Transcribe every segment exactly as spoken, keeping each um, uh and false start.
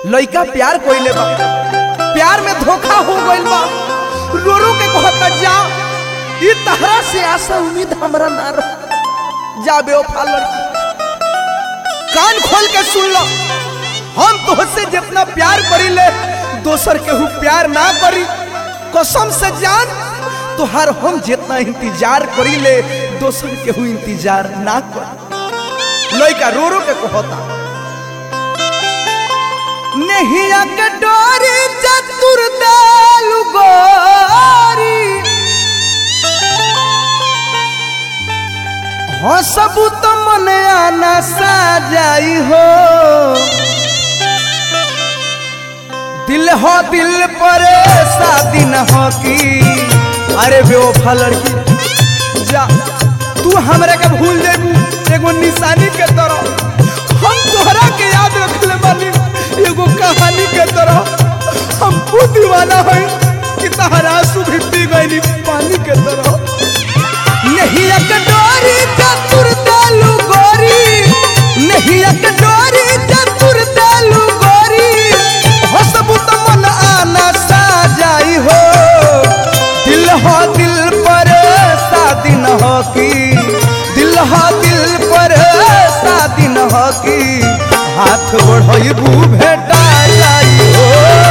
लइका प्यार कोइले बा, प्यार में धोखा हो गइल बा, रो रो के कहता जा ई तहरा से आशा उम्मीद हमरा ना रह। जा बेवफा लड़की, कान खोल के सुन लो, हम तोहसे जितना प्यार करीले दोसर केहू प्यार ना करी। कसम से जान तोहार हम जितना इंतजार करीले दोसर केहू इंतजार ना कर। लइका रो रो के कहता नहीं के डोरी चतुर दालु गोरी हो सबू तो मन आना साजाई हो। दिल हो दिल पर शादी न हो की। अरे बेवफा लड़की जा तू हमरा के भूल जेबू एगो निशानी के तरह। हम तोहरा के याद रखले बानी एगो कहानी के तरह। हम खुद दीवाना है कि तहरा आंसू भी पी गई पानी के तरह। नहीं एक डोरी चतुर दालु गोरी, नहीं एक डोरी चतुर दालु गोरी हो सबू तो मन आना साजाई हो। दिल हो दिल पर शादी न हो की, दिल हो दिल पर शादी न हो की। हाथ बढ़बू भेटा जाई हो।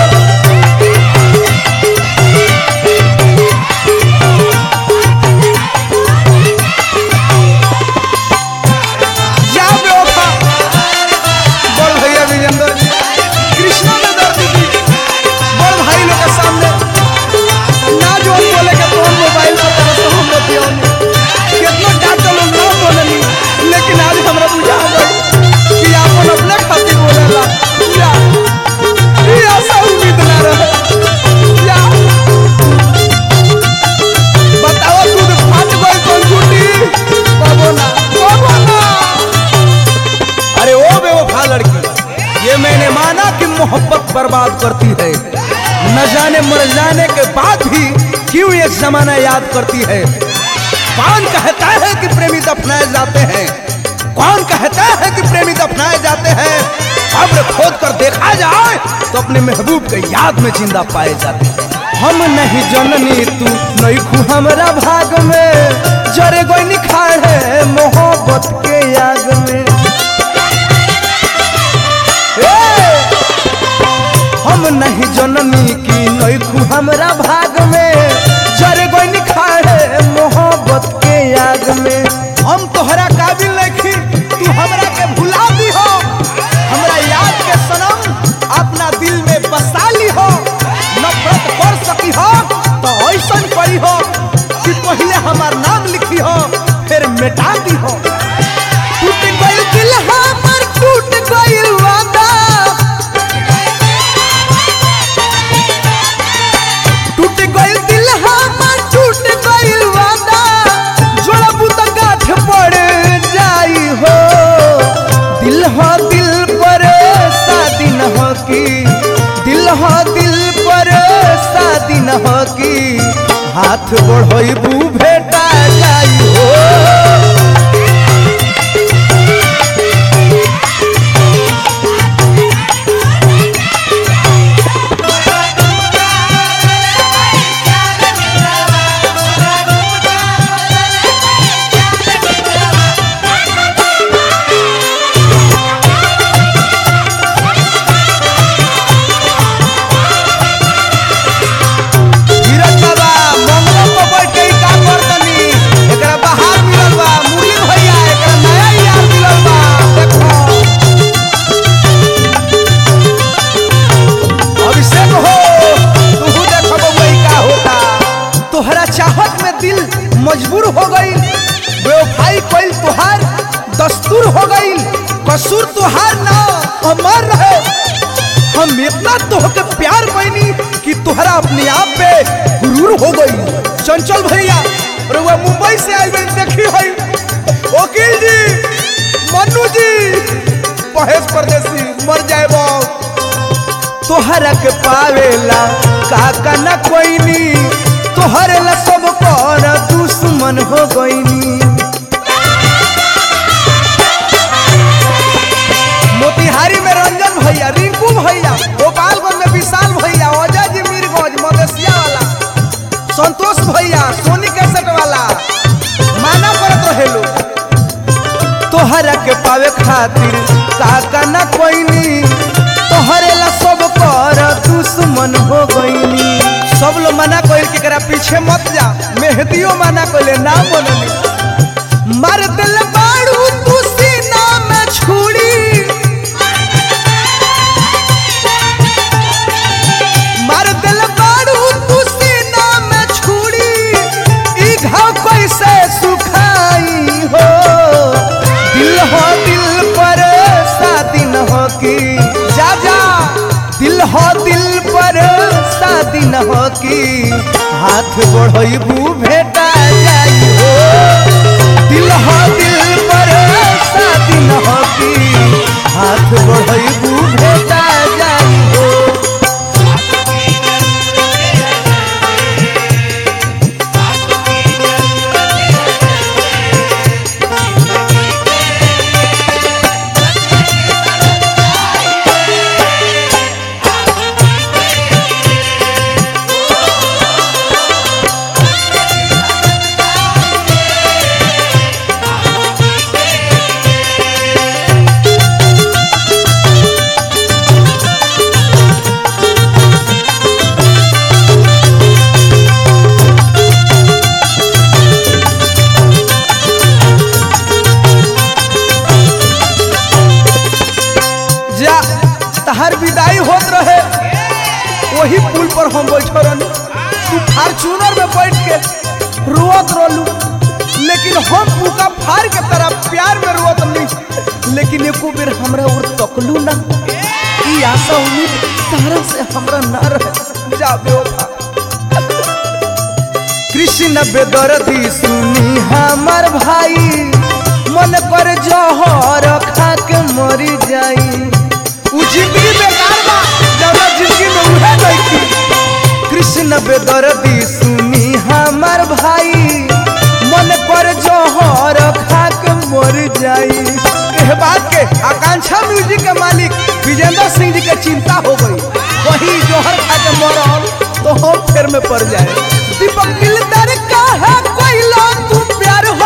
जा बेवफा बड़ भैया विजेंद्र कृष्णा में दर्द दी बड़ भाई लोग के सामने ना जो बोले के फोन मोबाइल पर तरह से हम बतियो कितना डांटल ना बोलनी, लेकिन आज हमरा बुझा गई कि आपन अपने खातिर बोलेला। या ये आशा उम्मीद ना रहे। या बताओ दूध फाट गई कौन झूठी बाबो ना बाबो ना। अरे ओ बेवफा लड़की, ये मैंने माना कि मोहब्बत बर्बाद करती है, न जाने मर जाने के बाद भी क्यों ये जमाना याद करती है। कौन कहता है कि प्रेमी दफनाए जाते हैं, कौन कहता है कि प्रेमी दफनाए जाते हैं। कब्र खोद कर देखा जाए तो अपने महबूब के याद में जिंदा पाए जाते हैं। हम नहीं जननी तू नहीं खू हमरा भाग में, जरे कोई निखार है मोहब्बत के याग में। हम नहीं जननी की नहीं खू हमरा भाग में, जरे कोई निखार है मोहब्बत के याग में। हम तोहरा काबिल नहीं तू हमरा के भुला दी हो, हमरा याद के सनम अपना दिल में बसा ली हो। नफरत कर सकी हो तो ऐसन करी हो कि पहले हमार नाम लिखी हो फिर मिटा दी हो। टूट गइल दिल हमर टूट गइल वादा, टूट गइल दिल हमर टूट गइल वादा। जोड़बू तो गांठ पड़ जाई हो। दिल हो दिल पर शादी न हो की, दिल हो दिल पर शादी न हो की। हाथ बढ़बू भेटा जाई हो। मजबूर हो गई बेवफाई कोई तुहार दस्तूर हो गई। कसूर तुहार ना हमार रहे। हम इतना तोहके प्यार पैनी कि तुहरा अपने आप पे गुरूर हो गई। चंचल भैया रुआ मुंबई से आई गई देखी है वकील जी मन्नू जी महेश परदेसी मर जाए तोहरा के पावेला काका न कोई नी। तोहरे ला सब कर दुश्मन हो गईनी। मोतिहारी में रंजन भैया रिंकू भैया भैया, गोपालगंज में विशाल भैया, अजय जी मीरगंज मदेशिया वाला, संतोष भैया सोनी कैसेट वाला, माना करत रहेलो। तोहरा के पावे खातिर काका ना कोईनी, तोहरे ला सब कर दुश्मन हो गईनी। सब लोग मना कइल के करा पीछे मत जा, मेहदियो मना कइले ना बननी। मार दिल बाड़ू तू सीना में छुरी, मार दिल बाड़ू तू सीना में छुरी, ई घाव कैसे सुखाई हो। दिल हो दिल पर शादी न हो की, जा जा दिल हो दिल पर शादी न हो की, हाथ बढ़बू भेटा जाई हो। दिल हो दिल पर शादी न हो की, हाथ बढ़बू भेटा जाई हो। तहार विदाई होत रहे, वही पुल पर हम बैठो रहनी, तू फार्चूनर में बैठ के रोत रहलू, लेकिन हम पूका फार के तरह प्यार में रोत नहीं। लेकिन एको बेर हमरा और तकलू ना, ई आशा उम्मीद तारा से हमरा ना रहे। जा बेवफा कृष्ण बेदर्दी सुनी हमार भाई, मन कर जहर खा के मरी जाई। जिंदगी बेकार बा, जौना जिंदगी में उहे नहीं। कृष्ण बेदर्दी सुनी हमार भाई, मन पर जहर खा के मर जाई। एह बात के आकांक्षा म्यूजिक के मालिक विजेंद्र सिंह जी के चिंता हो गई, वही जहर खा के मरल तो हम फेर में पड़ जाए। दीपक दिलदार का है कोई लो तू प्यार हो,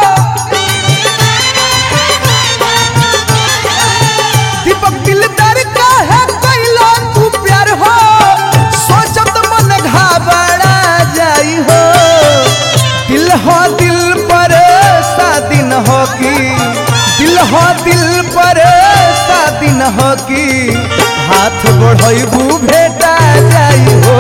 दीपक दिलदार का है कोई लो तू प्यार हो, सोचत मन घबरा जाई हो। दिल हो दिल पर शादी न हो की, दिल हो दिल पर शादी न हो की, हाथ बढ़बू भेटा जाई हो।